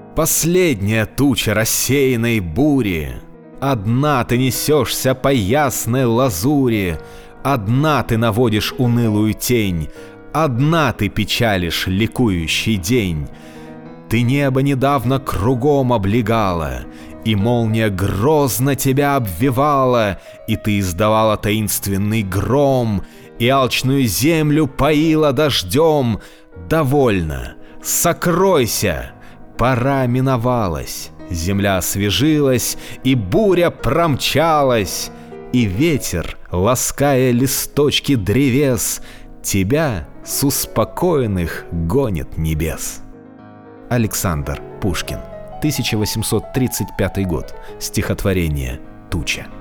Последняя туча рассеянной бури. Одна ты несешься по ясной лазури, одна ты наводишь унылую тень, одна ты печалишь ликующий день. Ты небо недавно кругом облегала, и молния грозно тебя обвивала, и ты издавала таинственный гром, и алчную землю поила дождем. Довольно, сокройся, пора миновалась, земля освежилась, и буря промчалась, и ветер, лаская листочки древес, тебя с успокоенных гонит небес. Александр Пушкин, 1835 год. Стихотворение «Туча».